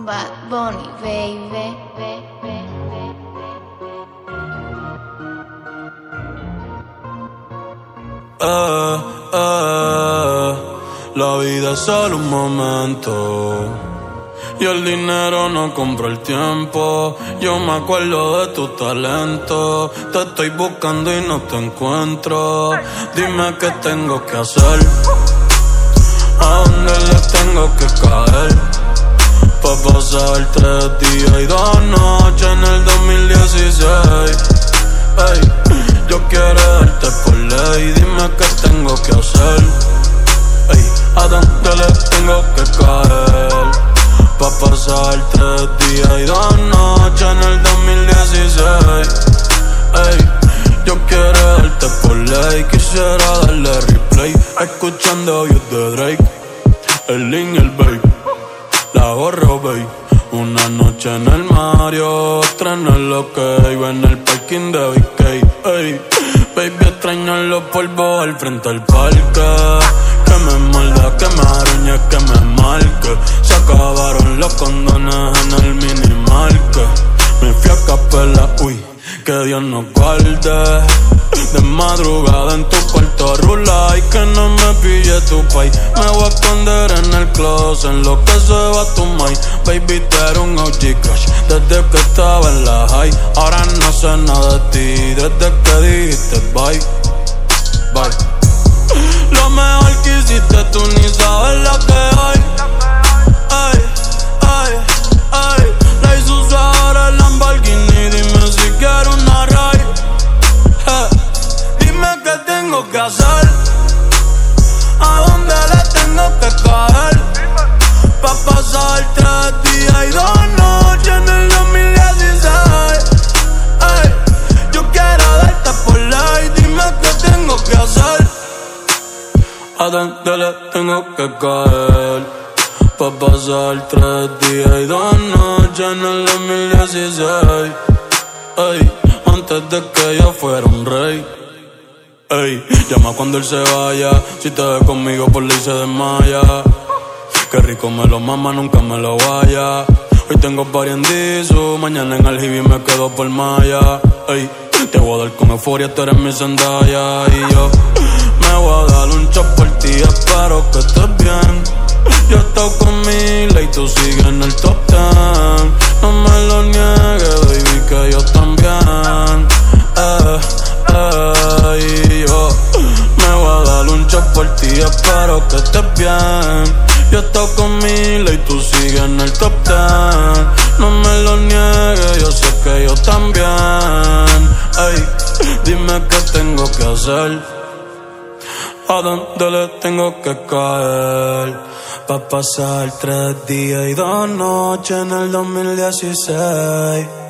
Bad Bunny, baby. La vida es solo un momento y el dinero no compra el tiempo. Yo me acuerdo de tu talento. Te estoy buscando y no te encuentro. Dime qué tengo que hacer, a dónde le tengo que caer, pa' pasar 3 días y 2 noches en el 2016. Ey, yo quiero darte por ley. Dime qué tengo que hacer, ey, a dónde le tengo que caer, pa' pasar 3 días y 2 noches en el 2016. Ey, yo quiero darte por ley. Quisiera darle replay, escuchando views de Drake, el Link, el Babe, la gorro, babe. Una noche en el Mario, otra en el OK, en el parking de BK. Ey, baby, extraño los polvos al frente del parque. Que me muerda, que me arañe, que me marque. Se acabaron los condones en el minimarket. Me fui a capela, uy, que Dios nos guarde. De madrugada en tu cuarto rula y que no me pille tu pay. Me voy a esconder en el closet en lo que se va tu mind. Baby, te era un OG crush desde que estaba en la high. Ahora no sé nada de ti desde que dijiste bye, bye. Lo mejor que hiciste tú ni sabes lo que hay. Ay, ay, ay. La hizo usar el Lamborghini. Dime si quiero una ride. Dime qué tengo que hacer, a dónde le tengo que caer, pa' pasar 3 días y 2 noches en el 2016. Ey, yo quiero darte por ley. Dime qué tengo que hacer, a dónde le tengo que caer, pa' pasar 3 días y 2 noches en el 2016. Ey, antes de que yo fuera un rey. Ey, llama cuando él se vaya. Si te ve conmigo por ley se desmaya. Qué rico me lo mama, nunca me lo vaya. Hoy tengo party en Disu, mañana en el Hibi me quedo por Maya. Ey, te voy a dar con euforia, tú eres mi Zendaya. Y yo me voy a dar un shot por ti, espero que estés bien. Yo he estado con Mila y tú sigues en el top 10. No me lo niegues, baby, que yo también. Y yo me voy a dar un shot por ti, espero que estés bien. Yo he estado con Mila y tú sigues en el top 10. No me lo niegues, yo sé que yo también. Ey, dime qué tengo que hacer, a dónde le tengo que caer, pa' pasar 3 días y 2 noches en el 2016.